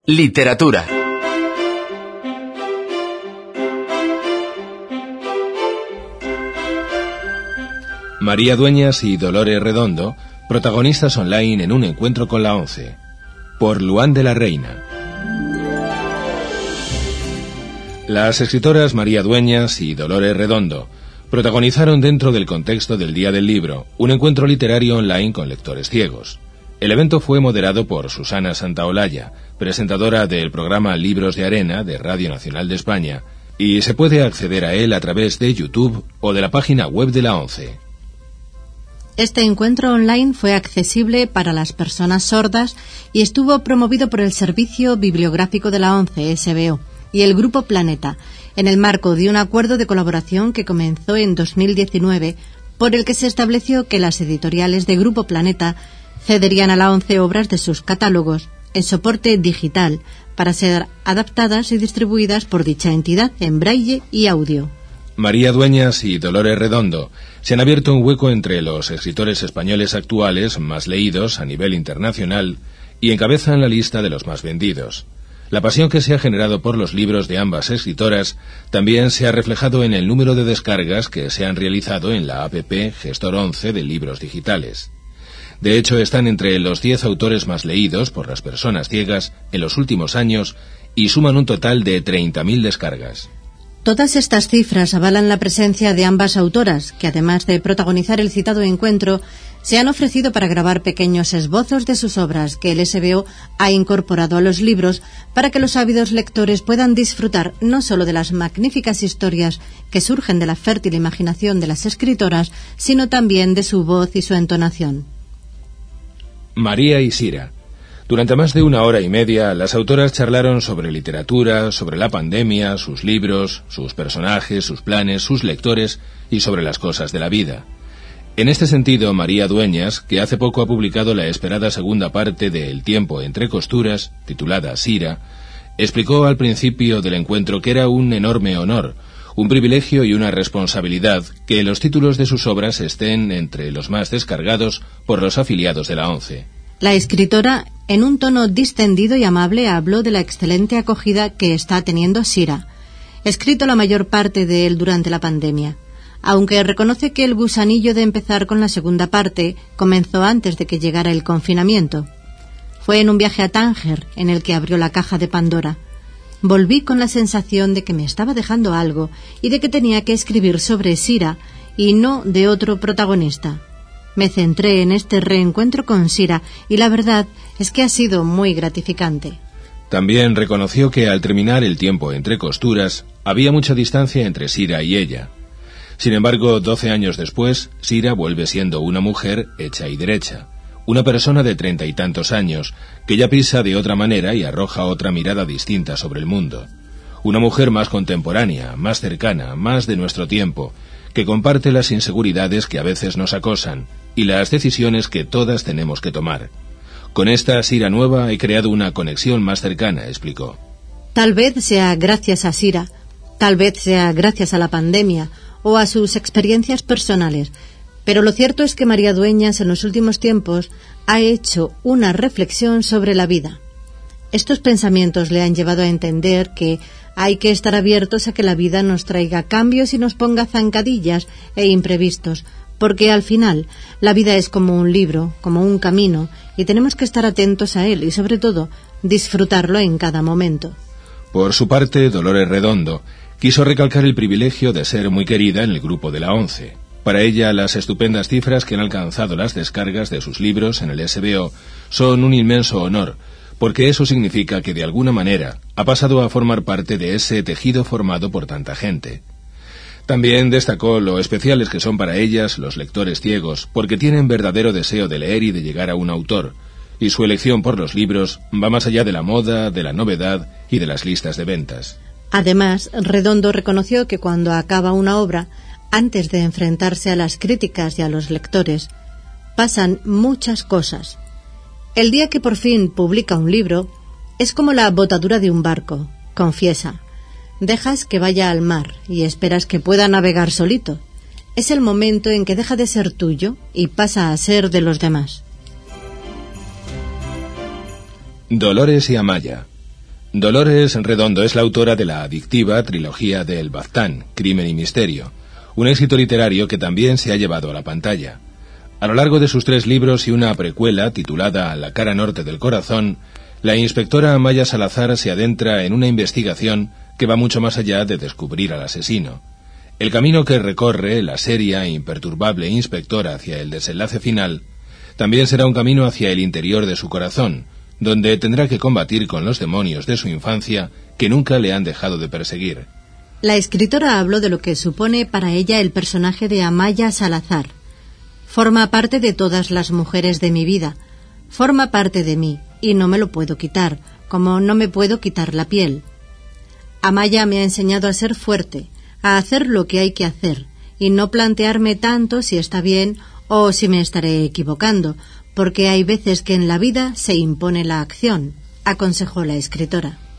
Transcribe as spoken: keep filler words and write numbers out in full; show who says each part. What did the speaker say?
Speaker 1: Literatura.
Speaker 2: María Dueñas y Dolores Redondo, protagonistas online en un encuentro con la ONCE, por Luan de la Reina. Las escritoras María Dueñas y Dolores Redondo protagonizaron, dentro del contexto del Día del Libro, un encuentro literario online con lectores ciegos. El evento fue moderado por Susana Santaolalla, presentadora del programa Libros de Arena de Radio Nacional de España, y se puede acceder a él a través de YouTube o de la página web de la ONCE.
Speaker 3: Este encuentro online fue accesible para las personas sordas y estuvo promovido por el Servicio Bibliográfico de la ONCE, S B O, y el Grupo Planeta, en el marco de un acuerdo de colaboración que comenzó en dos mil diecinueve, por el que se estableció que las editoriales de Grupo Planeta cederían a la ONCE obras de sus catálogos en soporte digital para ser adaptadas y distribuidas por dicha entidad en braille y audio.
Speaker 2: María Dueñas y Dolores Redondo se han abierto un hueco entre los escritores españoles actuales más leídos a nivel internacional y encabezan la lista de los más vendidos. La pasión que se ha generado por los libros de ambas escritoras también se ha reflejado en el número de descargas que se han realizado en la app Gestor once de libros digitales. De hecho, están entre los diez autores más leídos por las personas ciegas en los últimos años y suman un total de treinta mil descargas.
Speaker 3: Todas estas cifras avalan la presencia de ambas autoras, que además de protagonizar el citado encuentro, se han ofrecido para grabar pequeños esbozos de sus obras que el S B O ha incorporado a los libros para que los ávidos lectores puedan disfrutar no solo de las magníficas historias que surgen de la fértil imaginación de las escritoras, sino también de su voz y su entonación.
Speaker 2: María y Sira. Durante más de una hora y media, las autoras charlaron sobre literatura, sobre la pandemia, sus libros, sus personajes, sus planes, sus lectores y sobre las cosas de la vida. En este sentido, María Dueñas, que hace poco ha publicado la esperada segunda parte de El tiempo entre costuras, titulada Sira, explicó al principio del encuentro que era un enorme honor, un privilegio y una responsabilidad que los títulos de sus obras estén entre los más descargados por los afiliados de la ONCE.
Speaker 3: La escritora, en un tono distendido y amable, habló de la excelente acogida que está teniendo Sira, escrito la mayor parte de él durante la pandemia, aunque reconoce que el gusanillo de empezar con la segunda parte comenzó antes de que llegara el confinamiento. Fue en un viaje a Tánger en el que abrió la caja de Pandora. Volví con la sensación de que me estaba dejando algo y de que tenía que escribir sobre Sira y no de otro protagonista. Me centré en este reencuentro con Sira y la verdad es que ha sido muy gratificante.
Speaker 2: También reconoció que al terminar El tiempo entre costuras había mucha distancia entre Sira y ella. Sin embargo, doce años después, Sira vuelve siendo una mujer hecha y derecha, una persona de treinta y tantos años que ya piensa de otra manera y arroja otra mirada distinta sobre el mundo. Una mujer más contemporánea, más cercana, más de nuestro tiempo, que comparte las inseguridades que a veces nos acosan y las decisiones que todas tenemos que tomar. Con esta Sira nueva he creado una conexión más cercana, explicó.
Speaker 3: Tal vez sea gracias a Sira, tal vez sea gracias a la pandemia o a sus experiencias personales, pero lo cierto es que María Dueñas en los últimos tiempos ha hecho una reflexión sobre la vida. Estos pensamientos le han llevado a entender que hay que estar abiertos a que la vida nos traiga cambios y nos ponga zancadillas e imprevistos, porque al final la vida es como un libro, como un camino, y tenemos que estar atentos a él y sobre todo disfrutarlo en cada momento.
Speaker 2: Por su parte, Dolores Redondo quiso recalcar el privilegio de ser muy querida en el grupo de la ONCE. Para ella, las estupendas cifras que han alcanzado las descargas de sus libros en el S B O son un inmenso honor, porque eso significa que de alguna manera ha pasado a formar parte de ese tejido formado por tanta gente. También destacó lo especiales que son para ellas los lectores ciegos, porque tienen verdadero deseo de leer y de llegar a un autor, y su elección por los libros va más allá de la moda, de la novedad y de las listas de ventas.
Speaker 3: Además, Redondo reconoció que cuando acaba una obra, antes de enfrentarse a las críticas y a los lectores, pasan muchas cosas. El día que por fin publica un libro, es como la botadura de un barco, confiesa. Dejas que vaya al mar y esperas que pueda navegar solito. Es el momento en que deja de ser tuyo y pasa a ser de los demás.
Speaker 2: Dolores y Amaya. Dolores Redondo es la autora de la adictiva trilogía de El Baztán, Crimen y Misterio, un éxito literario que también se ha llevado a la pantalla. A lo largo de sus tres libros y una precuela titulada La cara norte del corazón, la inspectora Amaya Salazar se adentra en una investigación que va mucho más allá de descubrir al asesino. El camino que recorre la seria e imperturbable inspectora hacia el desenlace final también será un camino hacia el interior de su corazón, donde tendrá que combatir con los demonios de su infancia que nunca le han dejado de perseguir.
Speaker 3: La escritora habló de lo que supone para ella el personaje de Amaya Salazar. Forma parte de todas las mujeres de mi vida, forma parte de mí, y no me lo puedo quitar, como no me puedo quitar la piel. Amaya me ha enseñado a ser fuerte, a hacer lo que hay que hacer, y no plantearme tanto si está bien o si me estaré equivocando, porque hay veces que en la vida se impone la acción, aconsejó la escritora.